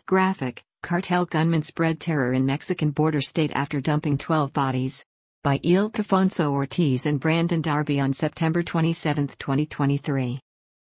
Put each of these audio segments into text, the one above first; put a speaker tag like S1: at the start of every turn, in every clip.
S1: Graphic, cartel gunmen spread terror in Mexican border state after dumping 12 bodies. By Ildefonso Ortiz and Brandon Darby on September 27, 2023.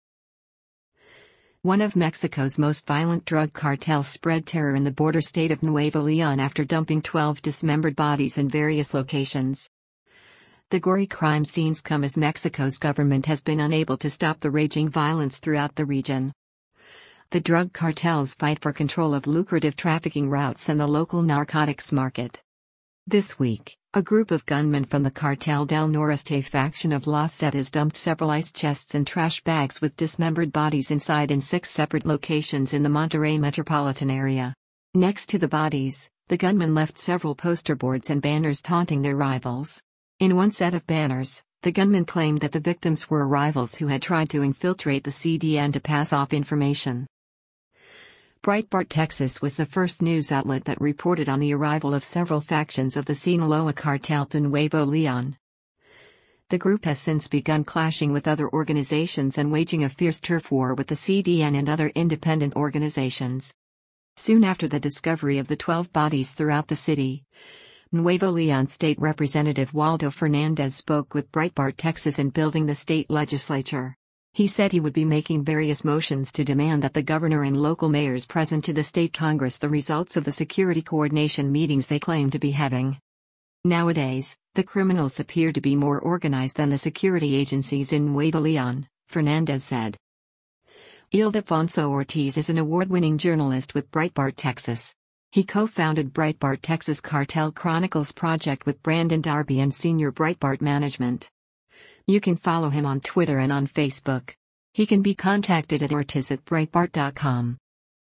S1: One of Mexico's most violent drug cartels spread terror in the border state of Nuevo León after dumping 12 dismembered bodies in various locations. The gory crime scenes come as Mexico's government has been unable to stop the raging violence throughout the region. The drug cartels fight for control of lucrative trafficking routes and the local narcotics market. This week, a group of gunmen from the Cartel del Noreste faction of Los Zetas dumped several ice chests and trash bags with dismembered bodies inside in 6 separate locations in the Monterrey metropolitan area. Next to the bodies, the gunmen left several poster boards and banners taunting their rivals. In one set of banners, the gunmen claimed that the victims were rivals who had tried to infiltrate the CDN to pass off information. Breitbart Texas was the first news outlet that reported on the arrival of several factions of the Sinaloa cartel to Nuevo León. The group has since begun clashing with other organizations and waging a fierce turf war with the CDN and other independent organizations. Soon after the discovery of the 12 bodies throughout the city, Nuevo León State Representative Waldo Fernandez spoke with Breitbart Texas in building the state legislature. He said he would be making various motions to demand that the governor and local mayors present to the state Congress the results of the security coordination meetings they claim to be having. Nowadays, the criminals appear to be more organized than the security agencies in Nuevo León, Fernandez said. Ildefonso Ortiz is an award-winning journalist with Breitbart Texas. He co-founded Breitbart Texas Cartel Chronicles project with Brandon Darby and senior Breitbart management. You can follow him on Twitter and on Facebook. He can be contacted at ortiz@breitbart.com.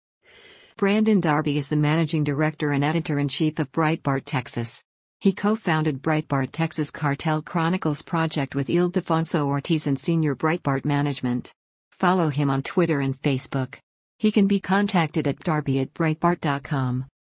S1: Brandon Darby is the managing director and editor-in-chief of Breitbart Texas. He co-founded Breitbart Texas Cartel Chronicles project with Ildefonso Ortiz and senior Breitbart management. Follow him on Twitter and Facebook. He can be contacted at darby@breitbart.com.